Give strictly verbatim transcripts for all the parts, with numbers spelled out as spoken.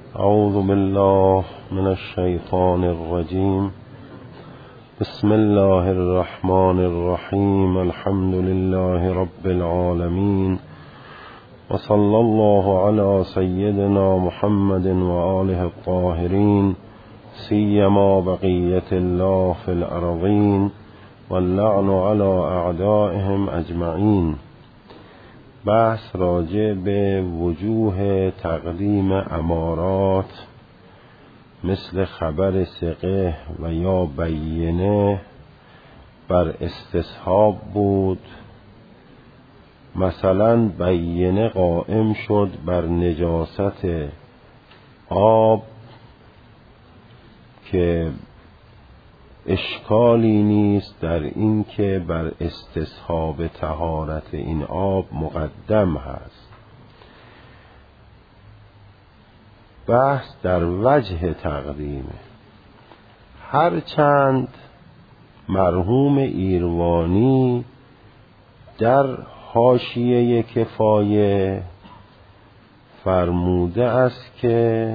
اعوذ بالله من الشیطان الرجیم. بسم الله الرحمن الرحیم. الحمد لله رب العالمین و صلی الله علی سیدنا محمد و آله الطاهرین، سیما بقیت الله فی الارضین واللعن علی اعدائهم اجمعین. بحث راجع به وجوه تقدیم امارات مثل خبر ثقه و یا بینه بر استصحاب بود. مثلا بینه قائم شد بر نجاست آب که اشکالی نیست در این که بر استصحاب طهارت این آب مقدم هست. بحث در وجه تقدیمه. هرچند مرحوم ایروانی در حاشیه کفایه فرموده است که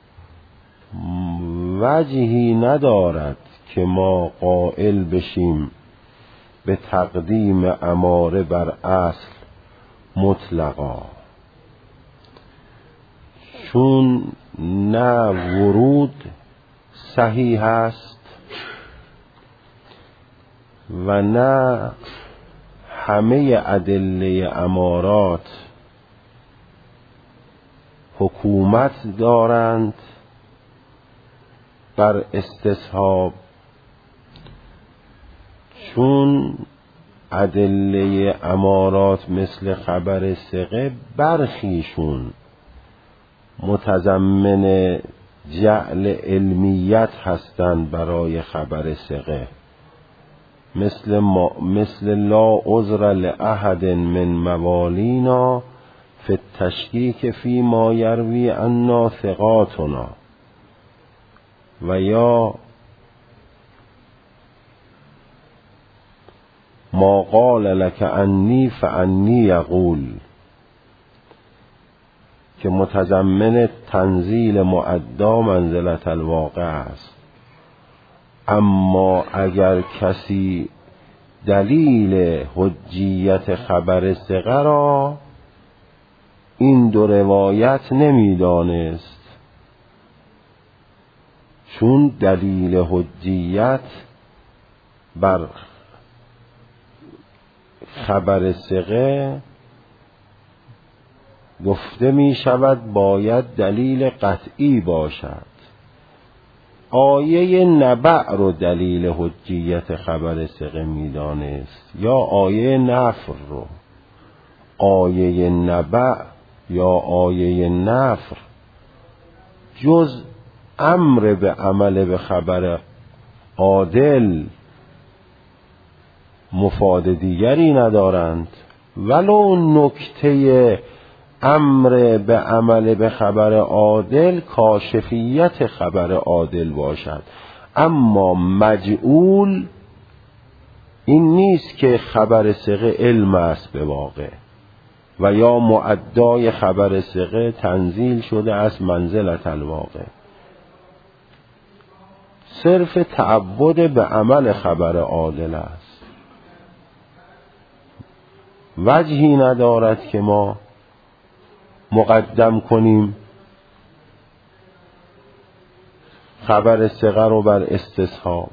وجهی ندارد که ما قائل بشیم به تقدیم اماره بر اصل مطلقا، چون نه ورود صحیح است و نه همه ادله امارات حکومت دارند بر استصحاب، چون ادله امارات مثل خبر ثقه برخیشون متضمن جعل علمیت هستند برای خبر ثقه، مثل ما مثل لا عذر لأحد من موالینا فی التشکیک فی ما یروی عنا ثقاتنا، و یا ما قال لك انی فانی یقول که متضمن تنزیل معدا منزلت الواقع است. اما اگر کسی دلیل حجیت خبر ثقه را این دو روایت نمیدانست، چون دلیل حجیت بر خبر ثقه گفته می شود باید دلیل قطعی باشد. آیه نبع رو دلیل حجیت خبر ثقه می دانست یا آیه نفر رو. آیه نبع یا آیه نفر جز امر به عمل به خبر عادل مفاد دیگری ندارند، ولو نکته امر به عمل به خبر عادل کاشفیت خبر عادل باشد. اما مجعول این نیست که خبر ثقه علم است به واقع و یا معدای خبر ثقه تنزیل شده از منزلت الواقع. صرف تعبد به عمل خبر عادل است. وجهی ندارد که ما مقدم کنیم خبر ثقه رو بر استصحاب.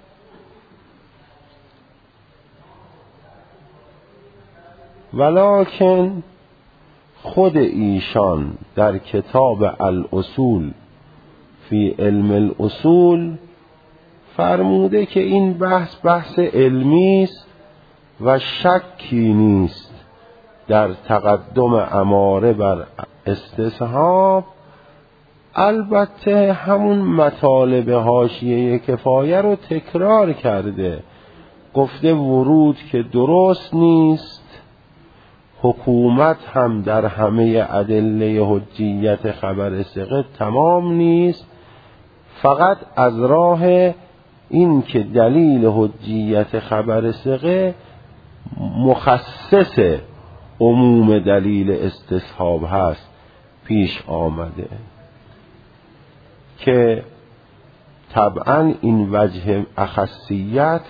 ولکن خود ایشان در کتاب الاصول فی علم الاصول فرموده که این بحث بحث علمی است و شکی نیست در تقدم اماره بر استصحاب. البته همون مطالب حاشیه کفایه رو تکرار کرده، گفته ورود که درست نیست، حکومت هم در همه ادله حجیت خبر ثقه تمام نیست، فقط از راه این که دلیل حجیت خبر ثقه مخصص عموم دلیل استصحاب هست پیش آمده. که طبعا این وجه اخصیت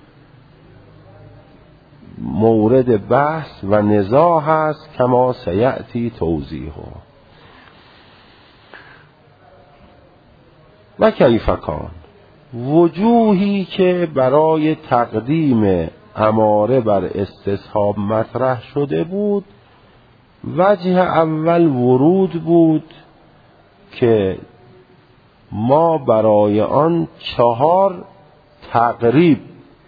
مورد بحث و نزاع هست کما سیأتی توضیحه. و کیف کان، وجوهی که برای تقدیم اماره بر استصحاب مطرح شده بود، وجه اول ورود بود که ما برای آن چهار تقریب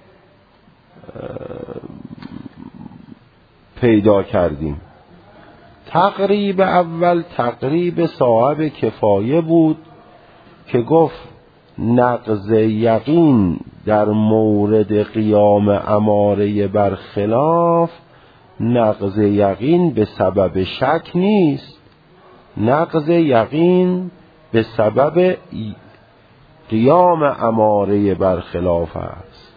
پیدا کردیم. تقریب اول تقریب صاحب کفایه بود که گفت نقض یقین در مورد قیام اماره برخلاف نقض یقین به سبب شک نیست، نقض یقین به سبب قیام اماره برخلاف است،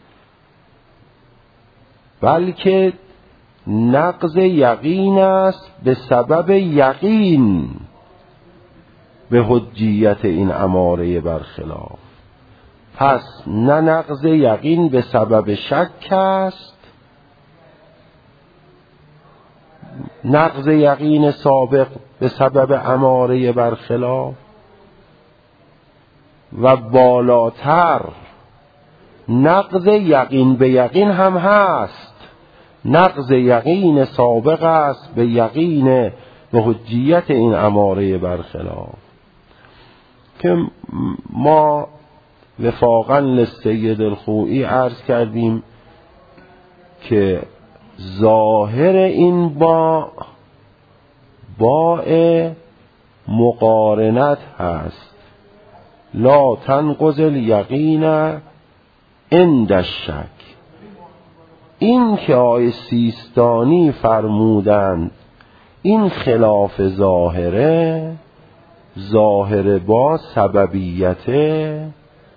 بلکه نقض یقین است به سبب یقین به حجیت این اماره برخلاف. پس نه نقض یقین به سبب شک است، نقض یقین سابق به سبب اماره برخلاف، و بالاتر نقض یقین به یقین هم هست، نقض یقین سابق است به یقین به حجیت این اماره برخلاف، که ما وفاقا للسید الخوئی عرض کردیم که ظاهر این با باء مقارنت هست، لا تنقض الیقین عند الشک. این که آقای سیستانی فرمودند این خلاف ظاهره، ظاهر با سببیته،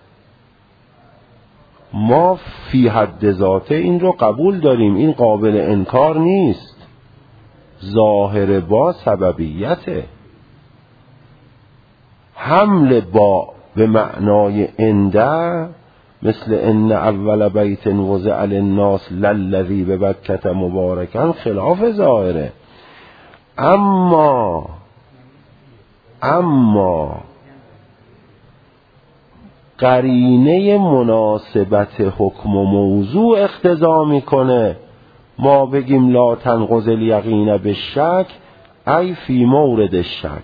ما فی حد ذاته این رو قبول داریم، این قابل انکار نیست، ظاهر با سببیته. حمل با به معنای انده، مثل ان اول بیت وضع للناس للذی ببکة مبارکا، خلاف ظاهره. اما اما قرینه مناسبت حکم و موضوع اقتضا میکنه ما بگیم لا تنقض الیقین بالشک ای فی مورد الشک.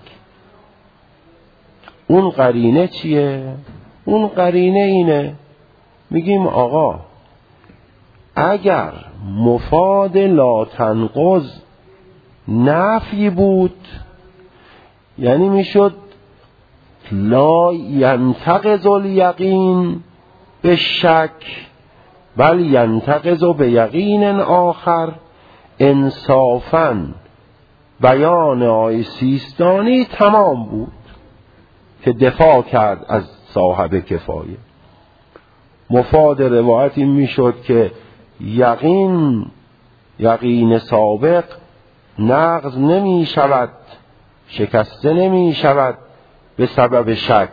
اون قرینه چیه؟ اون قرینه اینه، میگیم آقا اگر مفاد لا تنقض نفی بود، یعنی میشد لا ینتقض الیقین بالشک بل ینتقض بیقین آخر، انصافاً بیان آقای سیستانی تمام بود که دفاع کرد از صاحب کفایه. مفاد روایت این میشد که یقین یقین سابق نقض نمی شود، شکسته نمی شود به سبب شک،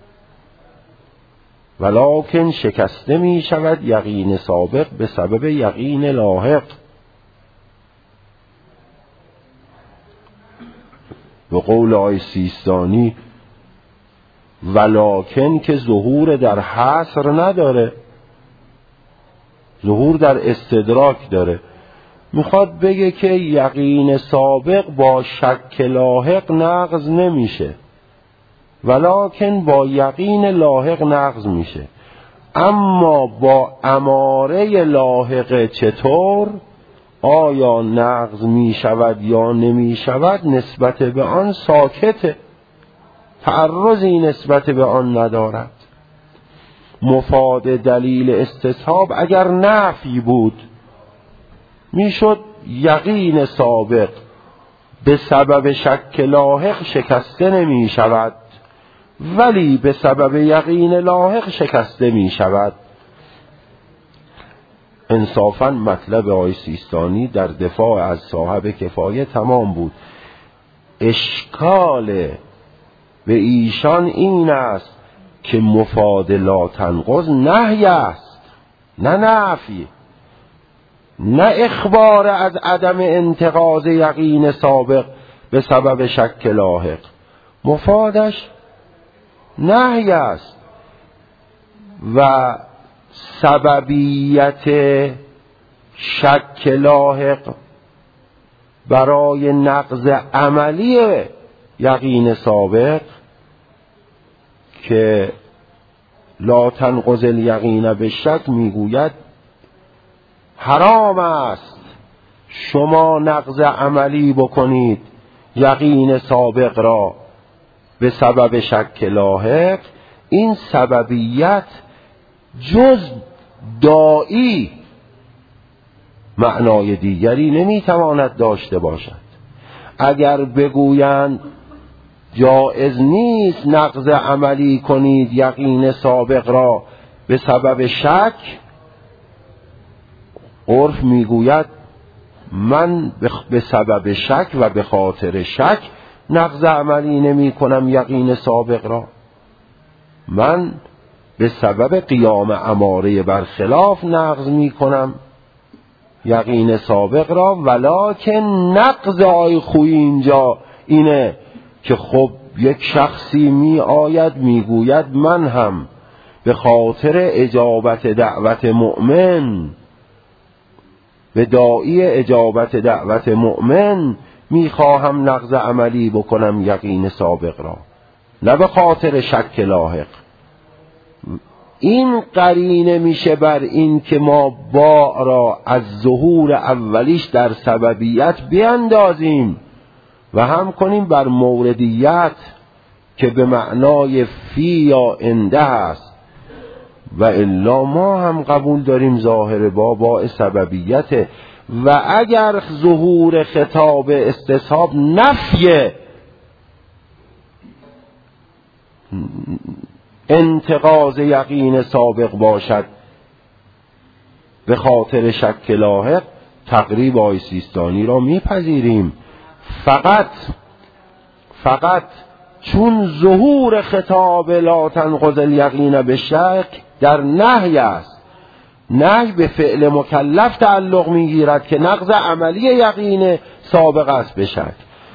ولکن شکسته می شود یقین سابق به سبب یقین لاحق. به قول آقای سیستانی ولکن که ظهور در حصر نداره، ظهور در استدراک داره. میخواد بگه که یقین سابق با شک لاحق نقض نمیشه، ولکن با یقین لاحق نقض میشه. اما با اماره لاحق چطور؟ آیا نقض میشود یا نمیشود؟ نسبت به آن ساکته، تعرضی نسبت به آن ندارد. مفاد دلیل استصحاب اگر نفی بود میشد یقین سابق به سبب شک لاحق شکسته نمی شود، ولی به سبب یقین لاحق شکسته می شود. انصافاً مطلب آقای سیستانی در دفاع از صاحب کفایه تمام بود. اشکال به ایشان این است که مفاد لا تنقض نهی است، نه نفی، نه اخبار از عدم انتقاض یقین سابق به سبب شک لاحق. مفادش نهی است و سببیت شک لاحق برای نقض عملی یقین سابق که لا تنقض الیقین به شک میگوید حرام است شما نقض عملی بکنید یقین سابق را به سبب شک لاحق. این سببیت جز داعی معنای دیگری نمیتواند داشته باشد. اگر بگویند جایز نیست نقض عملی کنید یقین سابق را به سبب شک، عرف میگوید من به سبب شک و به خاطر شک نقض عملی نمی کنم یقین سابق را، من به سبب قیام اماره برخلاف نقض می کنم یقین سابق را. ولکن نقض آی خوی اینجا اینه که خب یک شخصی می آید می گوید من هم به خاطر اجابت دعوت مؤمن، به داعی اجابت دعوت مؤمن می خواهم نقض عملی بکنم یقین سابق را، نه به خاطر شک لاحق. این قرینه میشه بر این که ما با را از ظهور اولیش در سببیت بیندازیم و هم کنیم بر موردیت که به معنای فی یا انده است، و الا ما هم قبول داریم ظاهر با با سببیت. و اگر ظهور خطاب استصحاب نفی انتقاض یقین سابق باشد به خاطر شک لاحق، تقریب آی سیستانی را میپذیریم. فقط فقط چون ظهور خطاب لا تنقض الیقین به شک در نهی است، نهی به فعل مکلف تعلق میگیرد که نقض عملی یقین سابق است به شک.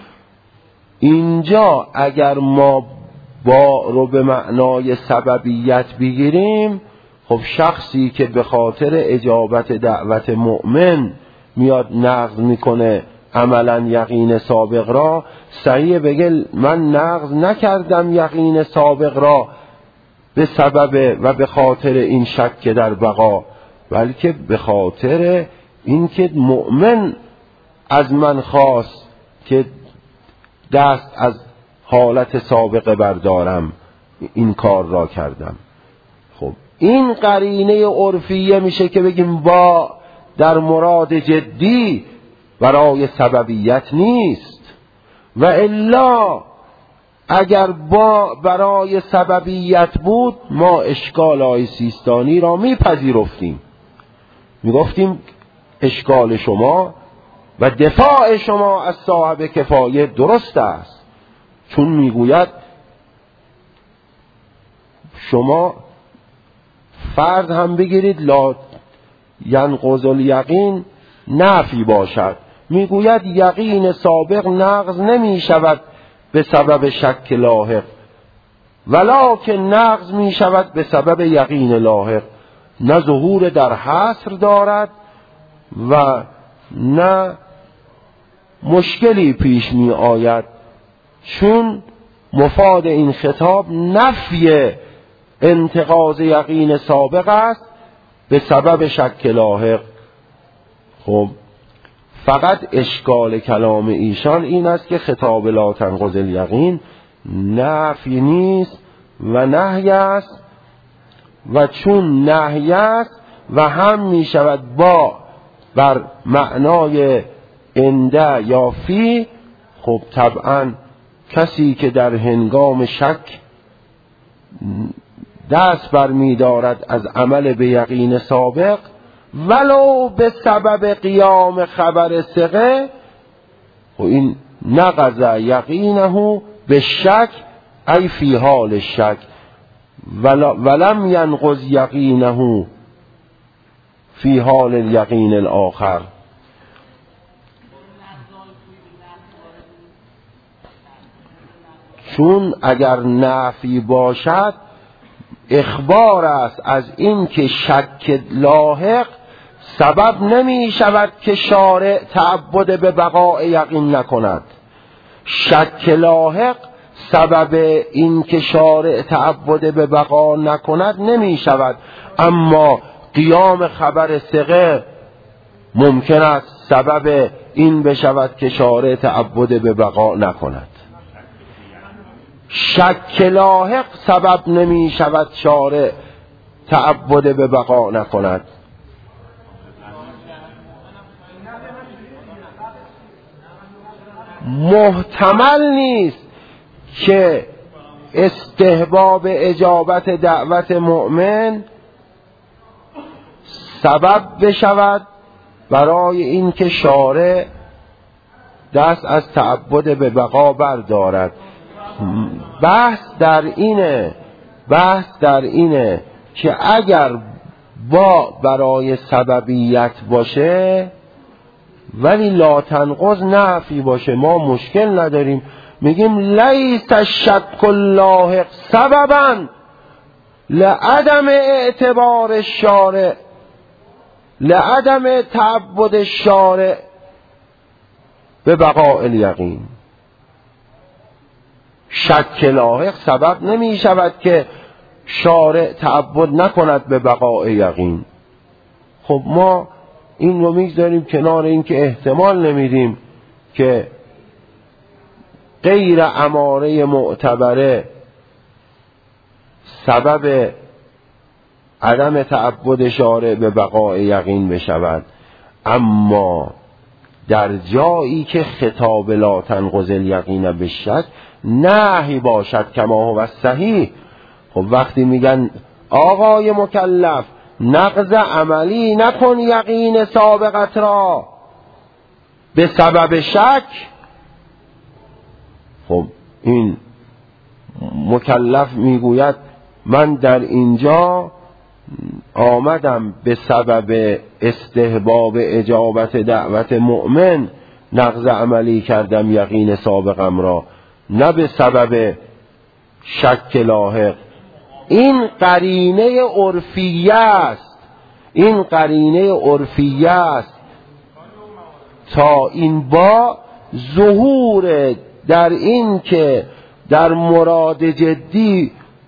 اینجا اگر ما با رو به معنای سببیت بگیریم، خب شخصی که به خاطر اجابت دعوت مؤمن میاد نقض میکنه عملا یقین سابق را، صحیح بگه من نقض نکردم یقین سابق را به سبب و به خاطر این شک در بقا، بلکه به خاطر اینکه مؤمن از من خواست که دست از حالت سابقه بردارم این کار را کردم. خب این قرینه عرفیه میشه که بگیم با در مراد جدی برای سببیت نیست. و الا اگر با برای سببیت بود ما اشکال آی سیستانی را میپذیرفتیم، میگفتیم اشکال شما و دفاع شما از صاحب کفایه درست است، چون میگوید شما فرض هم بگیرید لا ینقض الیقین نفی باشد، میگوید یقین سابق نقض نمی شود به سبب شک لاحق، ولکن نقض می شود به سبب یقین لاحق. نه ظهور در حصر دارد و نه مشکلی پیش می آید، چون مفاد این خطاب نفی انتقاض یقین سابق است به سبب شک لاحق. خب فقط اشکال کلام ایشان این است که خطاب لا تنقض الیقین نفی نیست و نهی است، و چون نهی است و هم می شود با بر معنای انده یا فی، خب طبعا کسی که در هنگام شک دست بر می دارد از عمل به یقین سابق ولو به سبب قیام خبر ثقه، و این نقض یقینه به شک ای فی حال شک ولم ینقض یقینه فی حال الیقین الاخر. چون اگر نفی باشد اخبار است از این که شک لاحق سبب نمی شود که شارع تعبد به بقاء یقین نکند. شک لاحق سبب این که شارع تعبد به بقا نکند نمی شود، اما قیام خبر ثقه ممکن است سبب این بشود که شارع تعبد به بقا نکند. شک لاحق سبب نمی شود شارع تعبد به بقا نکند. محتمل نیست که استحباب اجابت دعوت مؤمن سبب بشود برای اینکه شارع دست از تعبد به بقا بردارد. بحث در اینه بحث در اینه که اگر با برای سببیت باشه ولی لا تنقض نفی باشه ما مشکل نداریم، میگیم لیس الشک اللاحق سببا لعدم اعتبار الشارع لعدم تعبد الشارع به بقاء الیقین. شک لاحق سبب نمی شود که شارع تعبد نکند به بقاء یقین. خب ما این رو میگذاریم کنار، این که احتمال نمیدیم که غیر اماره معتبره سبب عدم تعبد شارع به بقاء یقین بشود، اما در جایی که خطاب لا تنقض الیقین بالشک نهی باشد کما هو صحیح. خب وقتی میگن آقای مکلف نقض عملی نکن یقین سابقت را به سبب شک، خب این مکلف میگوید من در اینجا آمدم به سبب استحباب اجابت دعوت مؤمن نقض عملی کردم یقین سابقم را، نه به سبب شک لاحق. این قرینه عرفیه است، این قرینه عرفیه است تا این با ظهور در این که در مراد جدی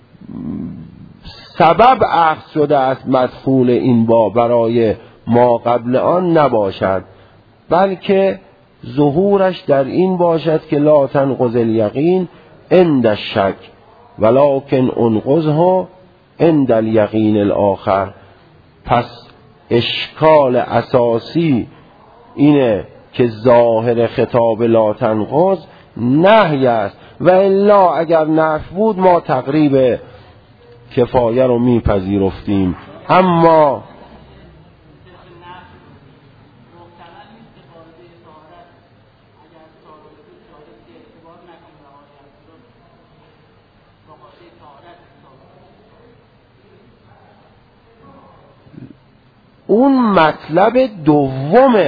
سبب اخذ شده است مدخول این با برای ما قبل آن نباشد، بلکه ظهورش در این باشد که لا تنقض الیقین عند الشک ولکن انقضه عند الیقین الاخر. پس اشکال اساسی اینه که ظاهر خطاب لا تنقض نهی است، و الا اگر نفی بود ما تقریب کفایه رو میپذیرفتیم. اما اون مطلب دوم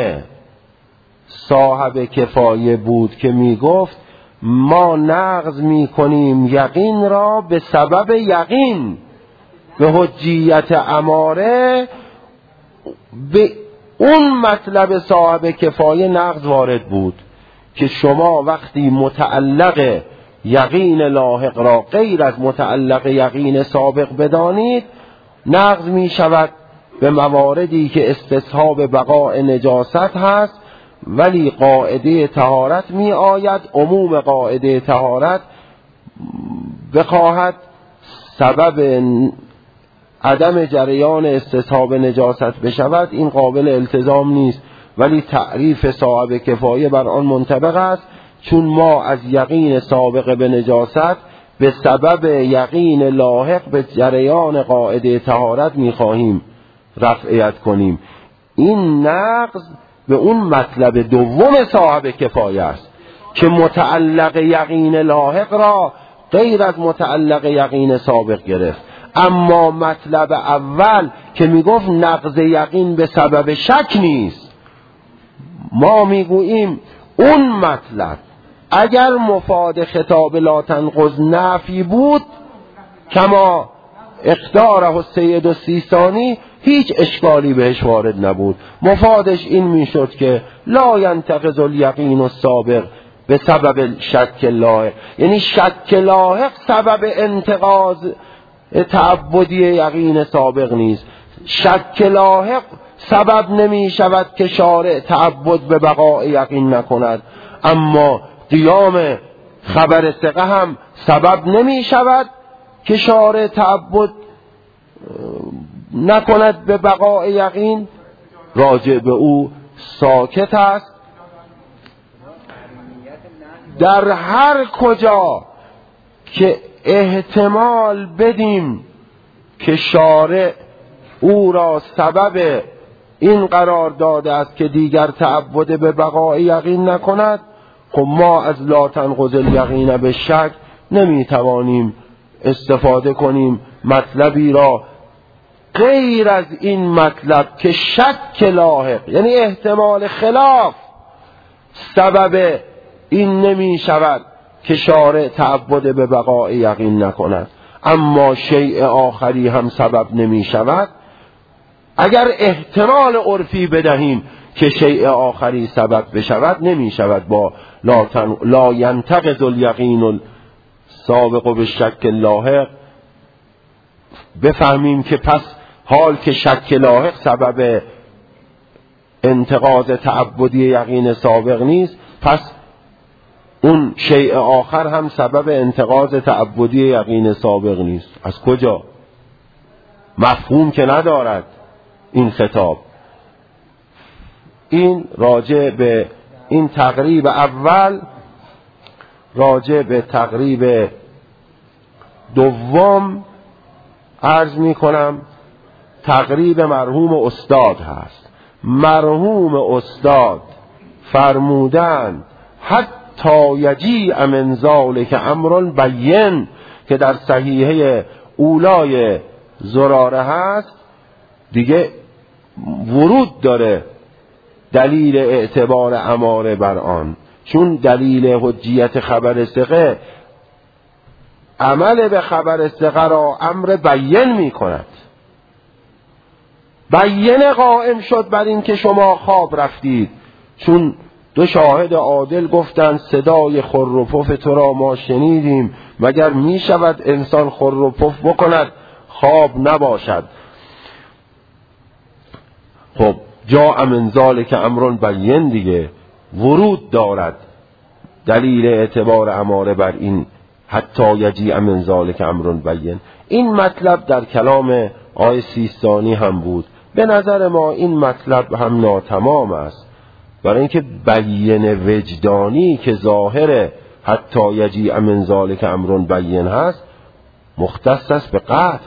صاحب کفایه بود که میگفت ما نقض میکنیم یقین را به سبب یقین به حجیت اماره. به اون مطلب صاحب کفایه نقض وارد بود که شما وقتی متعلق یقین لاحق را غیر از متعلق یقین سابق بدانید نقض می شود به مواردی که استصحاب بقاء نجاست هست، ولی قاعده طهارت می آید عموم قاعده طهارت بخواهد سبب عدم جریان استصحاب نجاست بشود، این قابل التزام نیست، ولی تعریف صاحب کفایه بر آن منطبق است، چون ما از یقین سابق به نجاست به سبب یقین لاحق به جریان قاعده طهارت می خواهیم رفعیت کنیم. این نقض به اون مطلب دوم صاحب کفایه است که متعلق یقین لاحق را غیر از متعلق یقین سابق گرفت. اما مطلب اول که میگفت نقض یقین به سبب شک نیست، ما میگوییم اون مطلب اگر مفاد خطاب لا تنقض نفی بود کما اختاره السید السیستانی هیچ اشکالی بهش وارد نبود. مفادش این میشد که لا ینتقض الیقین السابق به سبب شک لاحق، یعنی شک لاحق سبب انتقاض تعبدی یقین سابق نیست. شک لاحق سبب نمی شود که شارع تعبد به بقای یقین نکند، اما قیام خبر ثقه هم سبب نمی شود که شارع تعبد نکند به بقای یقین. راجع به او ساکت است. در هر کجا که احتمال بدیم که شارع او را سبب این قرار داده است که دیگر تعبد به بقای یقین نکند، خب ما از لا تنقض الیقین به شک نمیتوانیم استفاده کنیم مطلبی را غیر از این مطلب که شک لاحق، یعنی احتمال خلاف، سبب این نمی شود که شارع تعبد به بقای یقین نکند. اما شیء آخری هم سبب نمی شود. اگر احتمال عرفی بدهیم که شیء آخری سبب بشود، نمی شود با لا, تن... لا ینتقض الیقین السابق بالشک لاحق بفهمیم که پس حال که شک لاحق سبب انتقاض تعبدی یقین سابق نیست، پس اون شیء آخر هم سبب انتقاض تعبدی یقین سابق نیست. از کجا؟ مفهوم که ندارد این خطاب. این راجع به این تقریب اول. راجع به تقریب دوم عرض می کنم تقریب مرحوم استاد هست. مرحوم استاد فرمودند حتی یجیء من ذلک امر بین، که در صحیحه اولای زراره هست، دیگه ورود داره دلیل اعتبار اماره بر آن، چون دلیل حجیت خبر ثقه عمل به خبر ثقه را امر بین می کند. بین قائم شد بر این که شما خواب رفتید، چون دو شاهد عادل گفتند صدای خر و پف تو را ما شنیدیم، مگر می شود انسان خر و پف بکند خواب نباشد؟ خب جاء من ذلک امر بین دیگه ورود دارد دلیل اعتبار اماره بر این حتی یجیء من ذلک امر بین. این مطلب در کلام آقای سیستانی هم بود. به نظر ما این مطلب هم ناتمام است، برای اینکه بین وجدانی که ظاهر حتی یجیء من ذلک امر بین هست مختص است به قطع.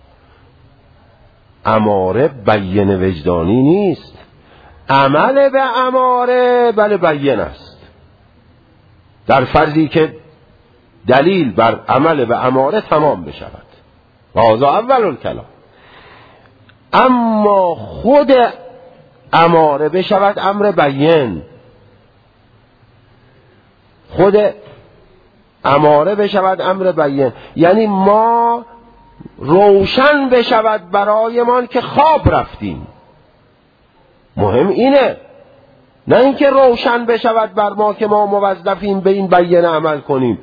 اماره بین وجدانی نیست. عمل به اماره بله بین است، در فرضی که دلیل بر عمل به اماره تمام بشود. هذا اول الکلام. اما خود اماره بشود امر بین، خود اماره بشود امر بین، یعنی ما روشن بشود برایمان که خواب رفتیم. مهم اینه، نه اینکه روشن بشود بر ما که ما موظفیم به این بیان عمل کنیم.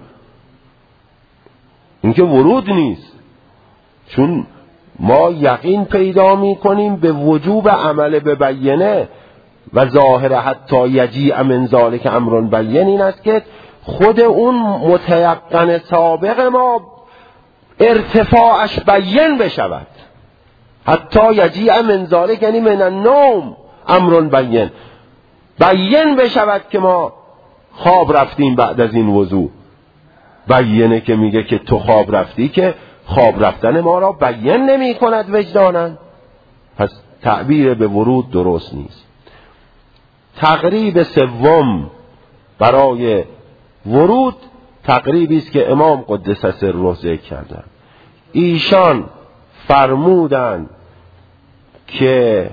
اینکه ورود نیست، چون ما یقین پیدا می کنیم به وجوب عمل به بیانه و ظاهر حتی یجیء من ذلک امر بین این است که خود اون متیقن سابق ما ارتفاعش بیان بشود. حتی یجیء من ذلک یعنی من النوم امر بین، بیان بشود که ما خواب رفتیم بعد از این وضوع. بیانه که میگه که تو خواب رفتی که خواب رفتن ما را بیان نمی کند وجدانن، پس تعبیر به ورود درست نیست. تقریب سوم برای ورود تقریبی است که امام قدس سره ذکر کردند. ایشان فرمودند که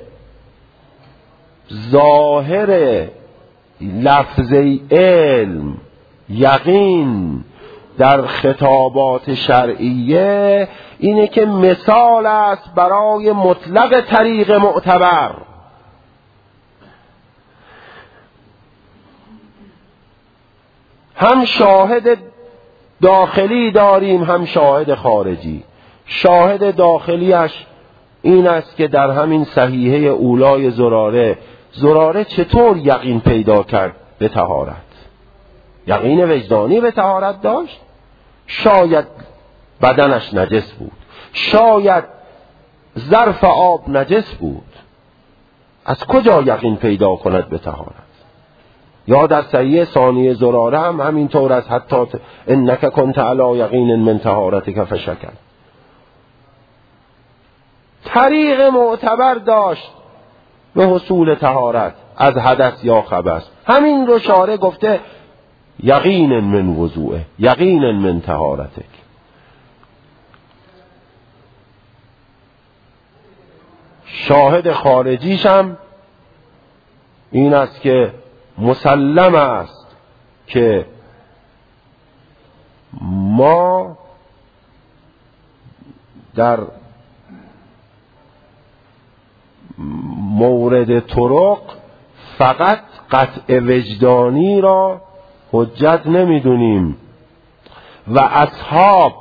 ظاهر لفظ علم یقین در خطابات شرعیه اینه که مثال است برای مطلق طریق معتبر. هم شاهد داخلی داریم هم شاهد خارجی. شاهد داخلیش این است که در همین صحیحه اولای زراره زراره چطور یقین پیدا کرد به طهارت؟ یقین وجدانی به طهارت داشت. شاید بدنش نجس بود، شاید ظرف آب نجس بود، از کجا یقین پیدا کند به طهارت؟ یا در صحیح ثانیه زراره هم همینطور است، حتی انک کنت علی یقین من طهارتک فشکر. طریق معتبر داشت به حصول طهارت از حدث یا خبث. همین رو شارع گفته یقین من وضوءه، یقین من طهارتک. شاهد خارجیش هم این است که مسلم است که ما در مورد طرق فقط قطع وجدانی را حجت نمیدونیم و اصحاب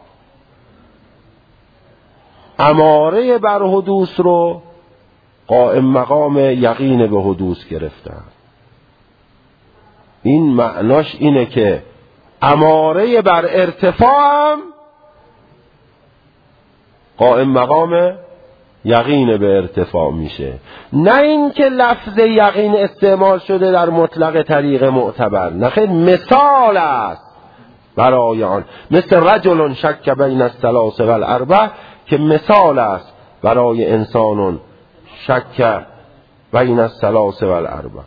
اماره بر حدوث رو قائم مقام یقین به حدوث گرفتن. این معناش اینه که اماره بر ارتفاع هم قائم مقام یقین به ارتفاع میشه، نه اینکه لفظ یقین استعمال شده در مطلق طریق معتبر. نه خیر، مثال است برای آن، مثل رجل شک بین الثلاث والاربع که مثال است برای انسان شک بین الثلاث والاربع.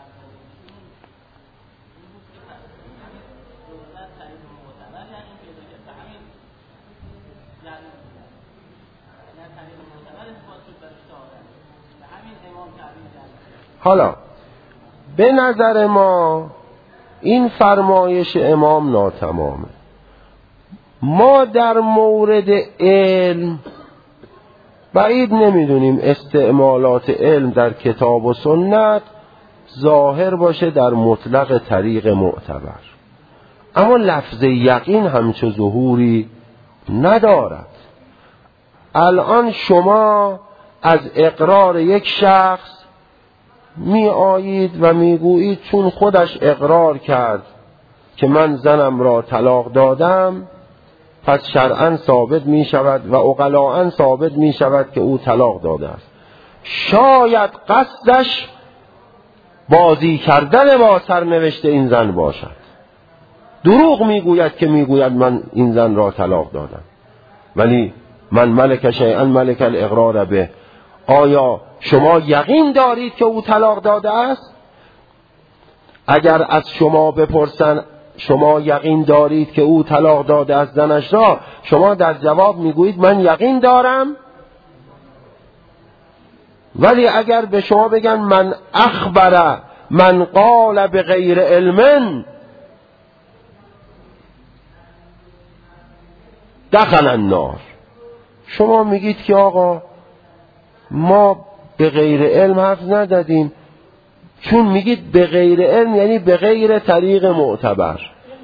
حالا به نظر ما این فرمایش امام ناتمامه. ما در مورد علم بعید نمیدونیم استعمالات علم در کتاب و سنت ظاهر باشه در مطلق طریق معتبر، اما لفظ یقین همچو ظهوری ندارد. الان شما از اقرار یک شخص می آیید و می گویید چون خودش اقرار کرد که من زنم را طلاق دادم پس شرعاً ثابت می شود و عقلاً ثابت می شود که او طلاق داده است. شاید قصدش بازی کردن با سرنوشت این زن باشد. دروغ می گوید که می گوید من این زن را طلاق دادم، ولی من ملک شیئا ملک الاقرار به. آیا شما یقین دارید که او طلاق داده است؟ اگر از شما بپرسن شما یقین دارید که او طلاق داده است زنش را، شما در جواب میگویید من یقین دارم. ولی اگر به شما بگن من اخبر من قال بغیر علم دخل النار، شما میگید که آقا ما به غیر علم حرف ندادیم، چون میگید به غیر علم یعنی به غیر طریق معتبر.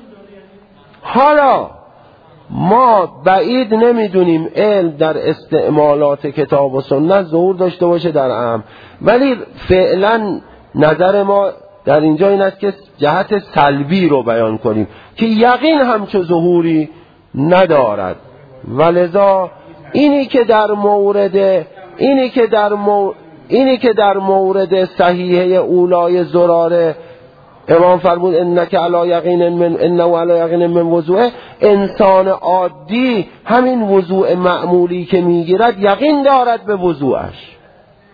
حالا ما بعید نمیدونیم علم در استعمالات کتاب و سنت ظهور داشته باشه در عام، ولی فعلا نظر ما در اینجا این است که جهت سلبی رو بیان کنیم که یقین همچو ظهوری ندارد. ولذا اینی که در مورد اینی که در مورد اینی که در مورد صحیحه اولای زراره امام فرمود انک علی یقین من انه علی یقین من وضوء، انسان عادی همین وضوء معمولی که میگیرد یقین دارد به وضوءش،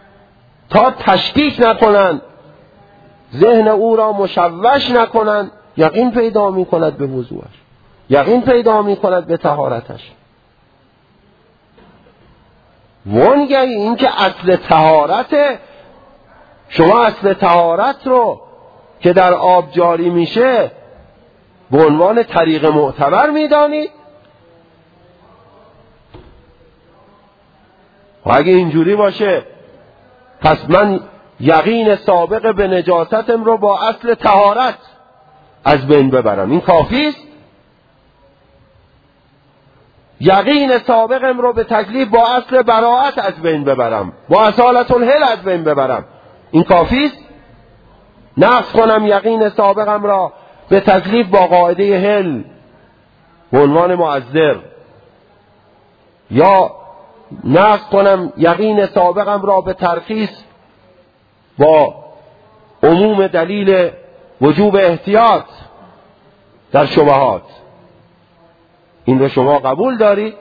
تا تشکیک نکنند، ذهن او را مشوش نکنند یقین پیدا می کند به وضوعش، یقین پیدا می کند به طهارتش. وانگهی این که اصل طهارته، شما اصل طهارت رو که در آب جاری میشه به عنوان طریق معتبر میدانید. و اگه اینجوری باشه پس من یقین سابق به نجاستم رو با اصل طهارت از بین ببرم، این کافی است؟ یقین سابقم رو به تکلیف با اصل براءت از بین ببرم، با اصالت الحل از بین ببرم، این کافی است؟ نقص کنم یقین سابقم را به تکلیف با قاعده حل به عنوان معذر، یا نقص کنم یقین سابقم را به ترخیص با عموم دلیل وجوب احتیاط در شبهات. این رو شما قبول دارید؟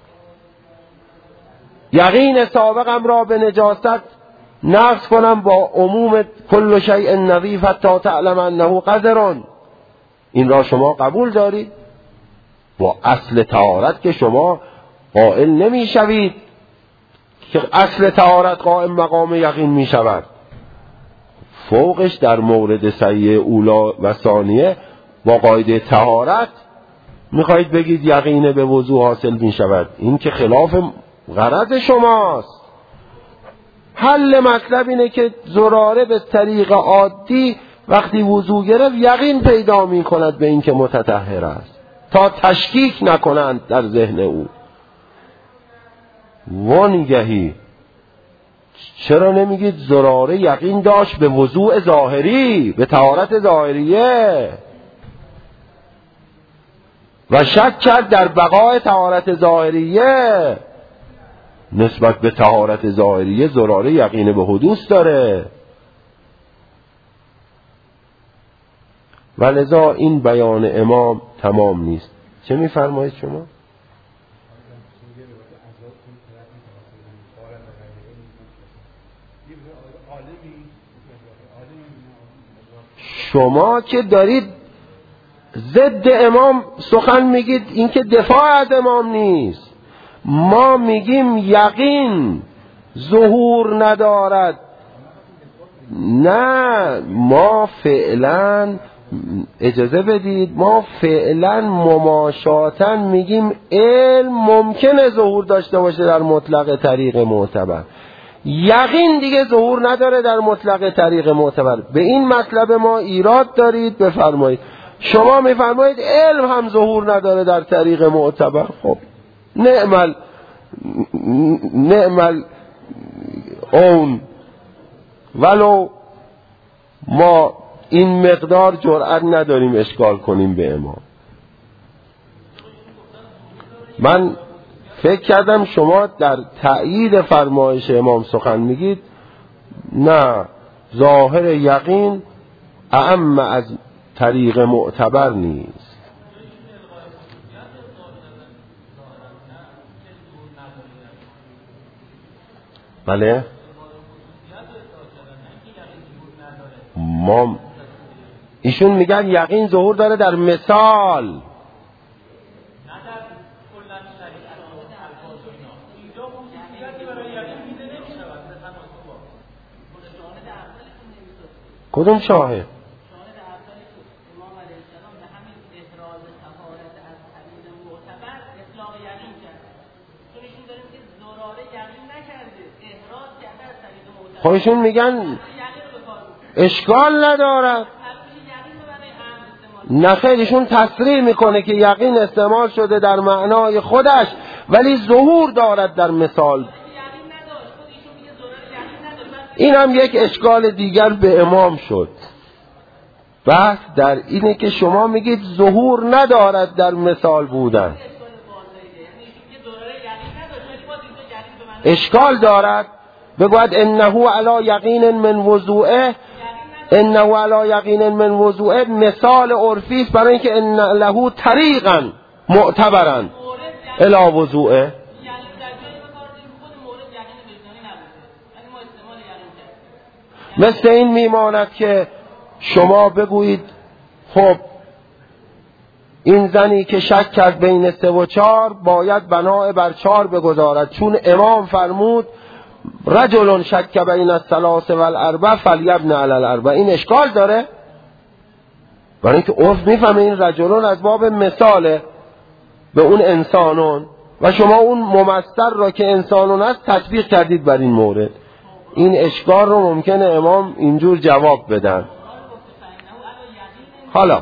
یقین سابقم را به نجاست نقص کنم با عموم کل شیء نظیف حتی تعلم انه قذر، این را شما قبول دارید؟ با اصل طهارت که شما قائل نمی شوید که اصل طهارت قائم مقام یقین می شود، فوقش در مورد سیء اولا و ثانیه با قاعده طهارت میخواهید بگید یقین به وضوع حاصل می شود. این که خلاف غرض شماست. حل مطلب اینه که زراره به طریق عادی وقتی وضوع گرفت یقین پیدا می کند به این که متطهر است تا تشکیک نکنند در ذهن او. وانگهی چرا نمیگید زراره یقین داشت به وضوع ظاهری، به طهارت ظاهریه، و شک کرد در بقای طهارت ظاهریه؟ نسبت به طهارت ظاهریه زراره یقین به حدوث داره. ولذا این بیان امام تمام نیست. چه میفرمایید شما؟ شما که دارید ضد امام سخن میگید، این که دفاع از امام نیست. ما میگیم یقین ظهور ندارد. نه، ما فعلا اجازه بدید، ما فعلا مماشاتن میگیم علم ممکنه ظهور داشته باشه در مطلق طریق معتبر، یقین دیگه ظهور نداره در مطلق طریق معتبر. به این مطلب ما ایراد دارید، بفرمایید. شما میفرمایید علم هم ظهور نداره در طریق معتبر. خب نعمل نعمل اون، ولو ما این مقدار جرأت نداریم اشکال کنیم به امام. من فکر کردم شما در تأیید فرمایش امام سخن میگید. نه، ظاهر یقین اعم از طریق معتبر نیست. بله، ما ایشون میگن یقین ظهور داره در مثال. کدوم شاهد؟ خودشون میگن اشکال ندارد. نه خیر، ایشون تصریح میکنه که یقین استعمال شده در معنای خودش ولی ظهور دارد در مثال. این هم یک اشکال دیگر به امام شد. بحث در اینه که شما میگید ظهور ندارد در مثال بودن. اشکال دارد. بگوید انه علی یقین من وضوعه، انه علی یقین من وضوعه مثال عرفی است برای اینکه ان له طریقا معتبرا الی وضوعه. مثل این میماند که شما بگویید خب این زنی که شک کرد بین سه و چار باید بنا بر چار بگذارد، چون امام فرمود رجل شک بین الثلاث والاربع فلیبن علی الاربع. این اشکال داره، برای اینکه عرف میفهمه این رجلون از باب مثاله به اون انسانون و شما اون ممثل را که انسانون است تطبیق کردید بر این مورد. این اشکال رو ممکنه امام اینجور جواب بدن. حالا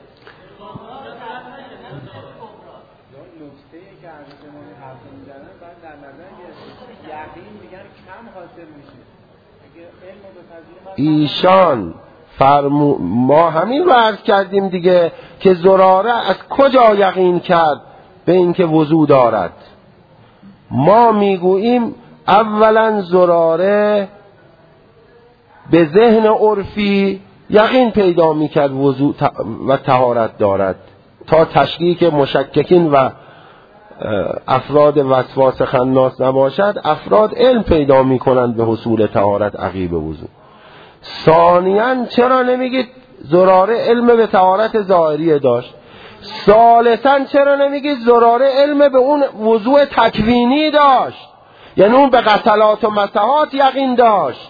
ایشان فرمو ما همین رو عرض کردیم دیگه که زراره از کجا یقین کرد به اینکه وضو دارد. ما میگوییم اولا زراره به ذهن عرفی یقین پیدا میکرد وضو و طهارت دارد تا تشکیک مشککین و افراد وسواس خناس نباشد. افراد علم پیدا میکنند به حصول طهارت عقیب وضو. ثانیاً چرا نمیگید زراره علم به طهارت ظاهریه داشت؟ ثالثاً چرا نمیگید زراره علم به اون وضوء تکوینی داشت؟ یعنی اون به غسلات و مسحات یقین داشت.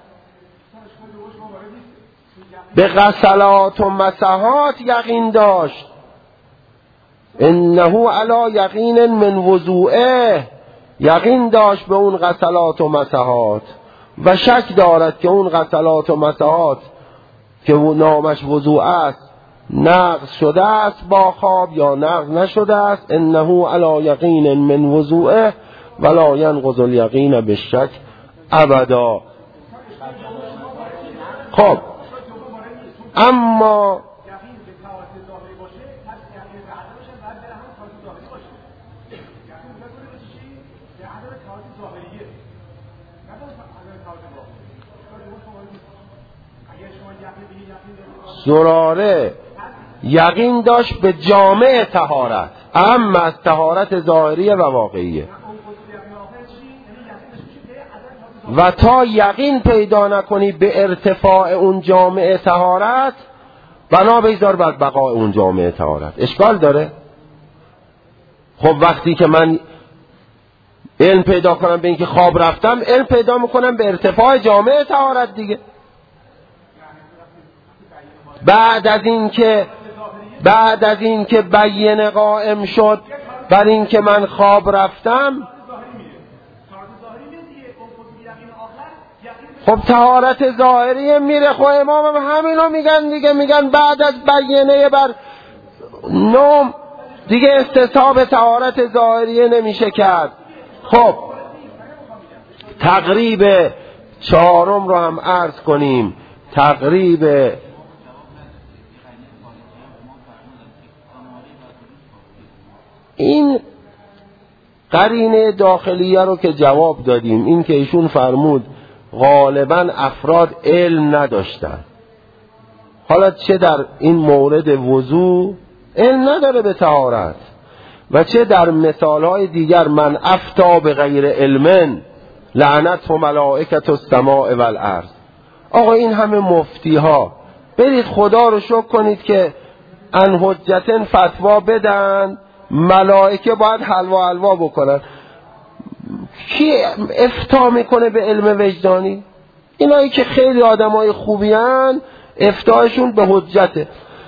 به غسلات و مسحات یقین داشت. انه علی یقین من وضوئه، یقین داشت به اون غسلات و مسحات و شک دارد که اون غسلات و مسحات که نامش وضوء است نقض شده است با خواب یا نقض نشده است. انه علی یقین من وضوئه ولا ینقض الیقین بالشک ابدا. خب اما زراره یقین داشت به جامع طهارت، اما از طهارت ظاهریه و واقعیه، و تا یقین پیدا نکنی به ارتفاع اون جامع طهارت بنا بگذار بر بقای اون جامع طهارت. اشکال داره؟ خب وقتی که من علم پیدا کنم به اینکه خواب رفتم، علم پیدا میکنم به ارتفاع جامع طهارت دیگه. بعد از این که بعد از این که بیینه قائم شد بر این که من خواب رفتم، خب طهارت ظاهری میره. خب امام هم همینو میگن دیگه، میگن بعد از بیینه بر نوم دیگه استصحاب طهارت ظاهریه نمیشه کرد. خب تقریب چهارم رو هم عرض کنیم. تقریب این قرینه داخلیه رو که جواب دادیم، این که ایشون فرمود غالبا افراد علم نداشتن. حالا چه در این مورد وضو علم نداره به طهارت و چه در مثالهای دیگر، من افتا به غیر علم لعنت و ملائکت السماء والارض. آقا این همه مفتی ها برید خدا رو شکر کنید که ان حجتن فتوا بدن، ملائکه باید حلوا حلوا بکنن. کی افتاء میکنه به علم وجدانی؟ اینایی که خیلی آدمای خوبی هن افتاءشون به حجته.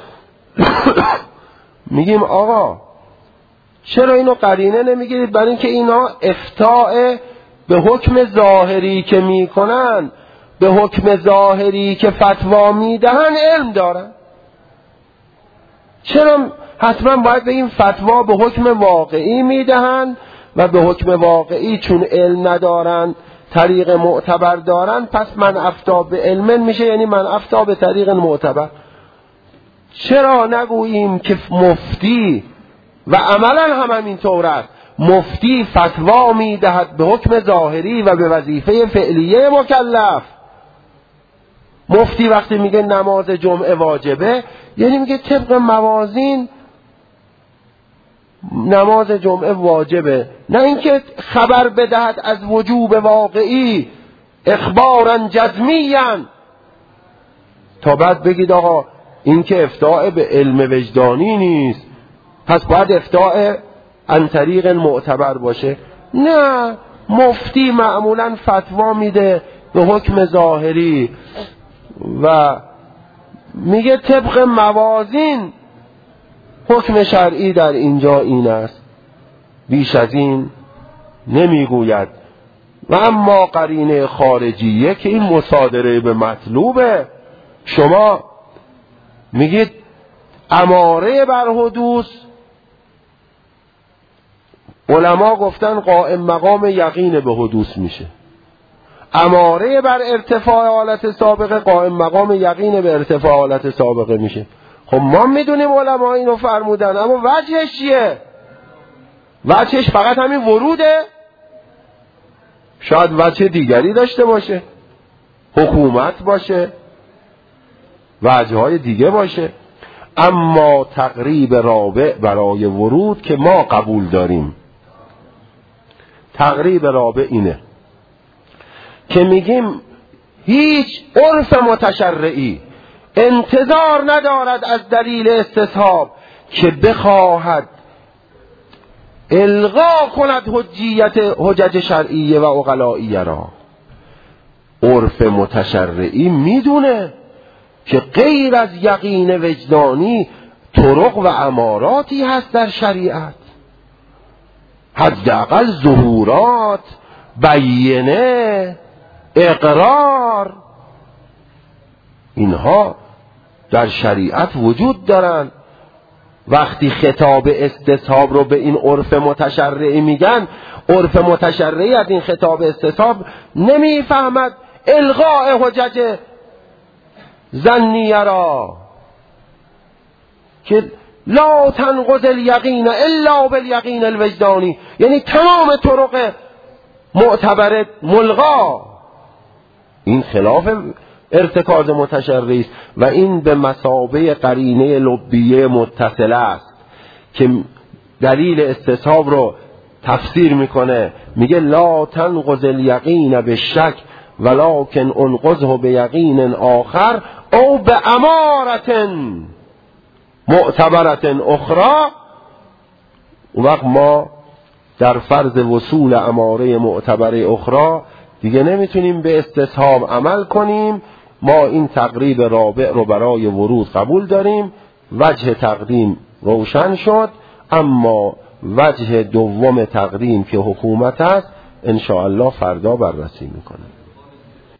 میگیم آقا چرا اینو قرینه نمیگیرید؟ برای اینکه اینا افتاء به حکم ظاهری که میکنن، به حکم ظاهری که فتوا میدهن علم دارن. چرا حتما باید بگیم فتوا به حکم واقعی میدهن و به حکم واقعی چون علم ندارن طریق معتبر دارن، پس من افتا به علم میشه، یعنی من افتا به طریق معتبر. چرا نگوییم که مفتی و عملا هم همین طور است، مفتی فتوا میدهد به حکم ظاهری و به وظیفه فعلیه مکلف. مفتی وقتی میگه نماز جمعه واجبه، یعنی میگه طبق موازین نماز جمعه واجبه، نه اینکه خبر بدهد از وجوب واقعی اخبارا جزمیا تا بعد بگید آقا این که افتاء به علم وجدانی نیست، پس باید افتاء عن طریق معتبر باشه. نه، مفتی معمولا فتوا میده به حکم ظاهری و میگه طبق موازین حکم شرعی در اینجا این است، بیش از این نمیگوید. و اما قرینه خارجیه که این مصادره به مطلوبه، شما میگید اماره بر حدوث، علما گفتن قائم مقام یقین به حدوث میشه. اماره بر ارتفاع حالت سابقه قائم مقام یقین به ارتفاع حالت سابقه میشه. خب ما میدونیم علما اینو فرمودن، اما وجهش چیه؟ وجهش فقط همین وروده؟ شاید وجه دیگری داشته باشه، حکومت باشه، وجههای دیگه باشه. اما تقریب رابع برای ورود که ما قبول داریم، تقریب رابع اینه که میگیم هیچ عرف متشرعی انتظار ندارد از دلیل استصحاب که بخواهد الغا کند حجیت حجج شرعیه و عقلائیه را. عرف متشرعی میدونه که غیر از یقین وجدانی طرق و اماراتی هست در شریعت، حداقل ظهورات، بیینه، اقرار، اینها در شریعت وجود دارن. وقتی خطاب استصحاب رو به این عرف متشرعی میگن، عرف متشرعی از این خطاب استصحاب نمیفهمد الغاء حجج ظنیه را که لا تنقض الیقین الا بالیقین الوجدانی، یعنی تمام طرق معتبر ملغا. این خلاف ارتکاز متشرعی است و این به مثابه قرینه لبیه متصله است که دلیل استصحاب رو تفسیر میکنه، میگه لا تنقض الیقین بالشک ولکن انقضه بیقین آخر او به امارت معتبرت اخرى. اون وقت ما در فرض وصول اماره معتبره اخرى دیگه نمیتونیم به استصحاب عمل کنیم. ما این تقریب رابع رو برای ورود قبول داریم. وجه تقدیم روشن شد، اما وجه دوم تقدیم که حکومت است انشاءالله فردا بررسی میکنیم.